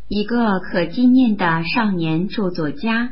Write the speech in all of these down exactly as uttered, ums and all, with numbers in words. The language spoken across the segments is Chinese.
一个可纪念的少年著作家。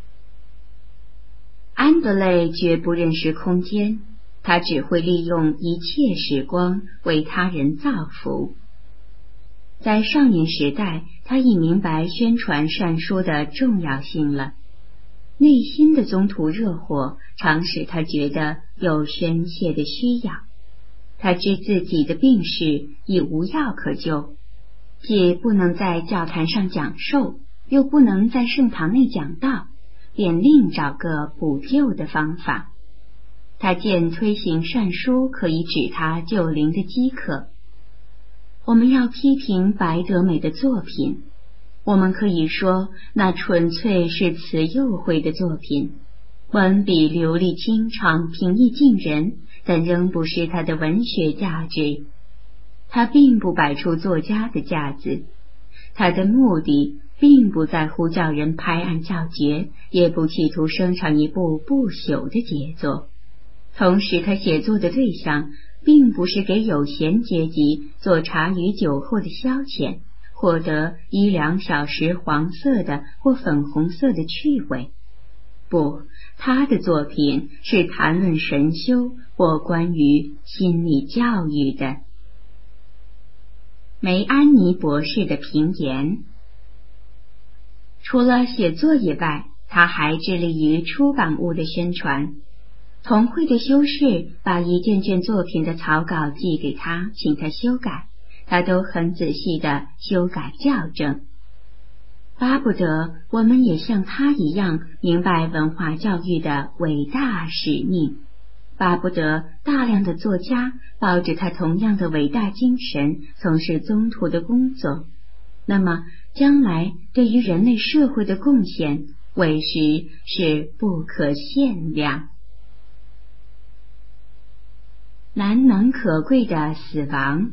安德雷绝不认识空间，他只会利用一切时光为他人造福。在少年时代，他已明白宣传善书的重要性了。内心的宗徒热火常使他觉得有宣泄的需要。他知自己的病势已无药可救，既不能在教坛上讲授，又不能在圣堂内讲道，便另找个补救的方法。他见推行善书可以止他救灵的饥渴。我们要批评白德美的作品，我们可以说那纯粹是词诱会的作品，文笔流利清畅，平易近人，但仍不是他的文学价值。他并不摆出作家的架子，他的目的并不在乎叫人拍案叫绝，也不企图生产一部不朽的杰作。同时他写作的对象并不是给有闲阶级做茶余酒后的消遣，获得一两小时黄色的或粉红色的趣味。不，他的作品是谈论神修或关于心理教育的。梅安妮博士的评言：除了写作以外，他还致力于出版物的宣传。同会的修士把一件件作品的草稿寄给他，请他修改，他都很仔细地修改校正。巴不得我们也像他一样明白文化教育的伟大使命，巴不得大量的作家抱着他同样的伟大精神从事宗徒的工作，那么将来对于人类社会的贡献委实是不可限量。难能可贵的死亡。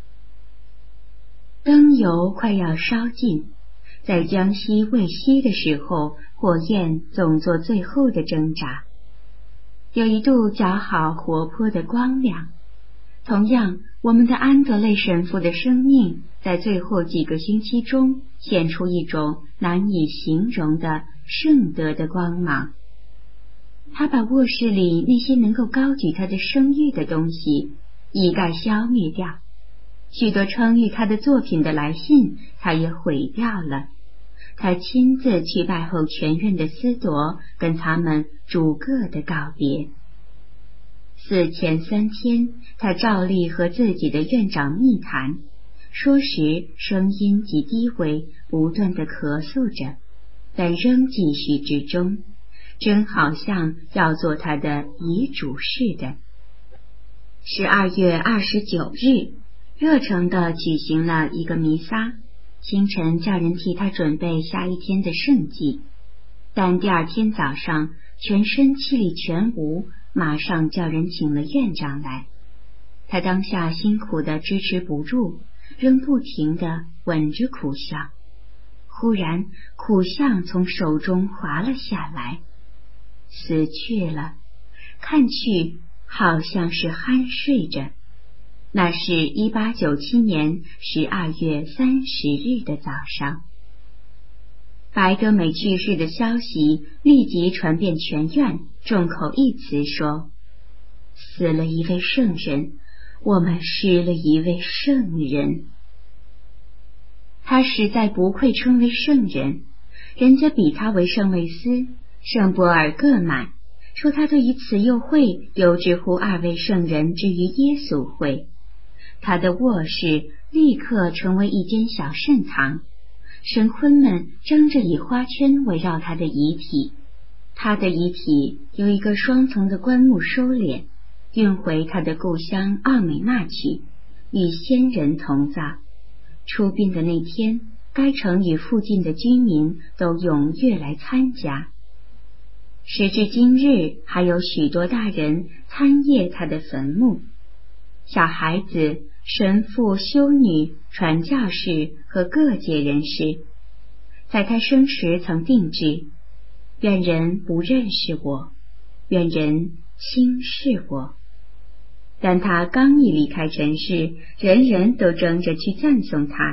灯油快要烧尽，在将熄未熄的时候，火焰总做最后的挣扎。有一度较好活泼的光亮。同样，我们的安德雷神父的生命在最后几个星期中显出一种难以形容的圣德的光芒。他把卧室里那些能够高举他的声誉的东西一概消灭掉，许多称誉他的作品的来信他也毁掉了。他亲自去拜候全院的司铎，跟他们逐个的告别。死前三天，他照例和自己的院长密谈，说时声音极低微，不断的咳嗽着，但仍继续之中，真好像要做他的遗嘱似的。十二月二十九日，热诚地举行了一个弥撒，清晨叫人替他准备下一天的圣祭，但第二天早上全身气力全无，马上叫人请了院长来。他当下辛苦地支持不住，仍不停地吻着苦相。忽然苦相从手中滑了下来，死去了，看去好像是酣睡着。那是一八九七年十二月三十日的早上。白德美去世的消息立即传遍全院，众口一词说：死了一位圣人，我们失了一位圣人。他实在不愧称为圣人，人家比他为圣维斯、圣博尔各满，说他对于慈幼会有之乎二位圣人之于耶稣会。他的卧室立刻成为一间小圣堂，神坤们争着以花圈围绕他的遗体。他的遗体有一个双层的棺木收敛，运回他的故乡奥美纳去，与先人同葬。出殡的那天，该城与附近的居民都踊跃来参加。时至今日，还有许多大人参谒他的坟墓，小孩子、神父、修女、传教士和各界人士。在他生时曾定制：愿人不认识我，愿人轻视我。但他刚一离开尘世，人人都争着去赞颂他，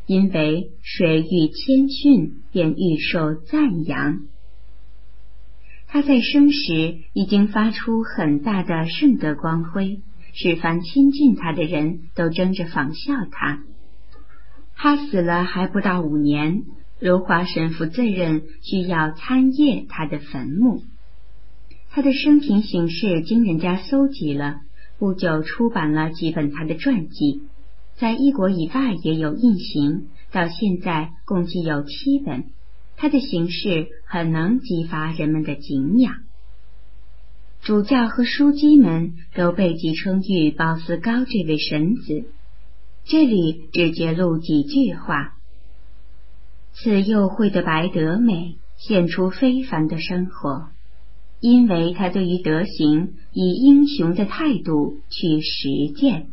因为谁愈谦逊，便愈受赞扬。他在生时已经发出很大的圣德光辉，使凡亲近他的人都争着仿效他。他死了还不到五年，柔华神父自认需要参谒他的坟墓。他的生平形式经人家搜集了，不久出版了几本他的传记，在异国以外也有印行，到现在共计有七本。他的形式很能激发人们的敬仰。主教和枢机们都被即称誉鲍斯高这位神子，这里只揭露几句话。此幼慧的白德美显出非凡的生活，因为他对于德行以英雄的态度去实践。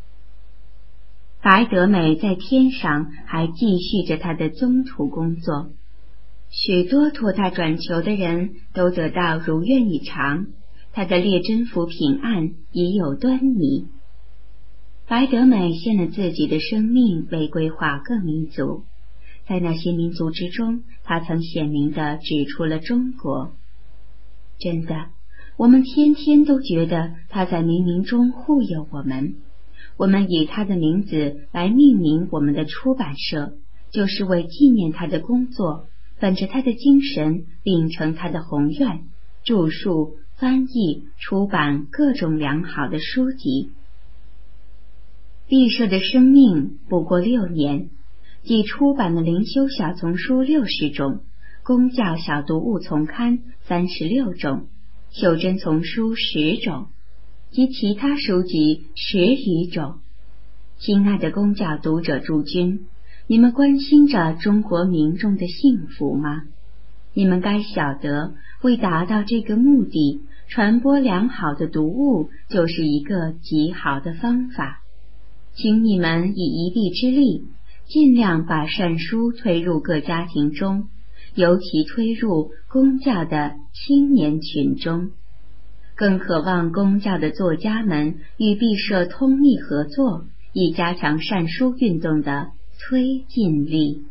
白德美在天上还继续着他的宗徒工作，许多托他转求的人都得到如愿以偿，他的列真福平安已有端倪。白德美献了自己的生命为规划各民族，在那些民族之中，他曾显明地指出了中国。真的，我们天天都觉得他在冥冥中护佑我们。我们以他的名字来命名我们的出版社，就是为纪念他的工作，本着他的精神，秉承他的宏愿，著述、翻译、出版各种良好的书籍。毕设的生命不过六年，即出版了灵修小丛书六十种，公教小读物丛刊三十六种，袖珍丛书十种，及其他书籍十余种。亲爱的公教读者诸君，你们关心着中国民众的幸福吗？你们该晓得，为达到这个目的，传播良好的读物就是一个极好的方法。请你们以一臂之力，尽量把善书推入各家庭中，尤其推入公教的青年群中。更渴望公教的作家们与毕设通力合作，以加强善书运动的推进力。